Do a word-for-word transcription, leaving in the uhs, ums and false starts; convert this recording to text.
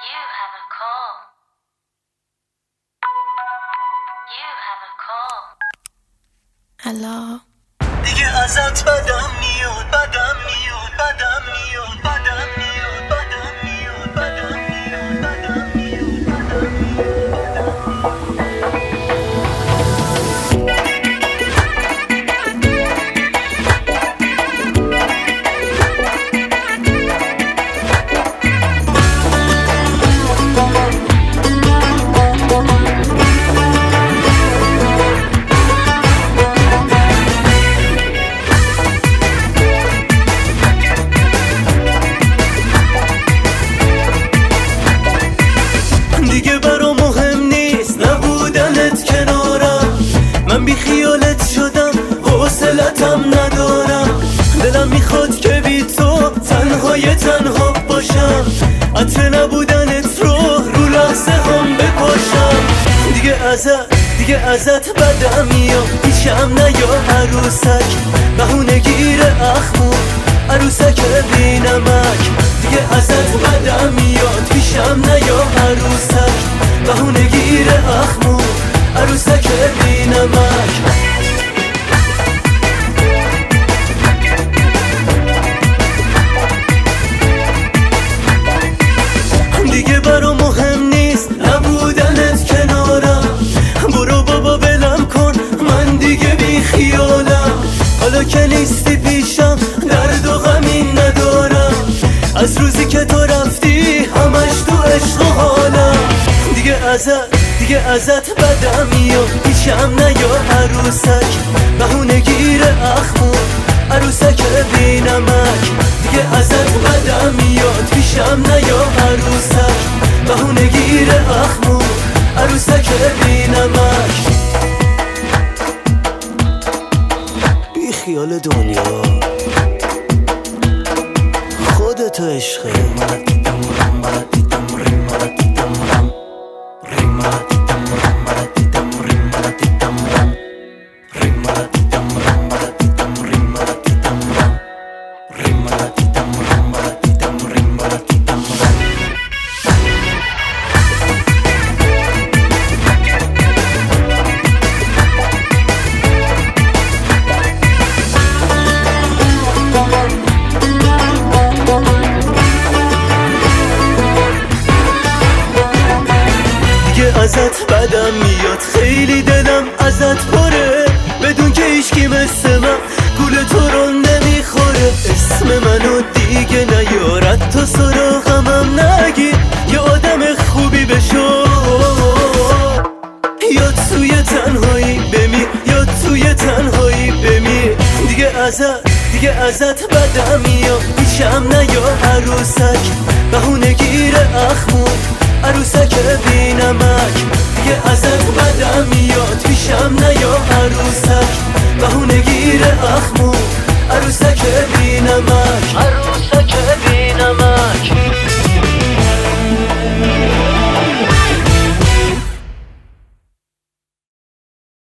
You have a call. You have a call. الو دیگه ازت بدم میاد بدم میاد بدم میاد بدم میاد بدم میاد بدم میاد بدم میاد بدم دیگه برام مهم نیست نبودنت کنارم، من بی خیالت شدم حوصلتم ندارم. دلم میخواد که بی تو تنهای تنها باشم، عطر نبودنت رو رو لحظه هم بپاشم. دیگه ازت دیگه ازت بدم میاد، پیشم نیا عروسک، بهونه گیر اخمو عروسک بی نمک. دیگه ازت بدم میاد، پیشم نیا عروسک، بهونه گیر اخمو عروسک بی نمک. دیگه برام مهم نیست نبودنت کنارم، برو بابا ولم کن من دیگه بی خیالم. حالا که نیستی پیشم درد و غمی ندارم، از روزی که تو رفتی همش تو عشق و حالم. دیگه ازت دیگه ازت بدم میاد، پیشم نیا عروسک، بهونه گیر اخمو عروسک بی نمک. دیگه ازت بدم میاد، پیشم نیا عروسک، بهونه گیر اخمو عروسک بی نمک. بی خیال دنیا خودتو عشقه. ازت بدم میاد، خیلی دلم ازت پره، بدون که هیچکی مثل من گول تو رو نمیخوره. اسم منو دیگه نیارد تا سراغمم نگیر، یه آدم خوبی بشو، یا توی تنهایی بمیر یا توی تنهایی بمیر. دیگه ازت دیگه ازت بدم میاد، پیشم نیا عروسک، بهونه گیر اخمو عروسک بی نمک. دیگه ازت بدم میاد، پیشم نیا عروسک، بهونه گیر اخمو عروسک بی نمک.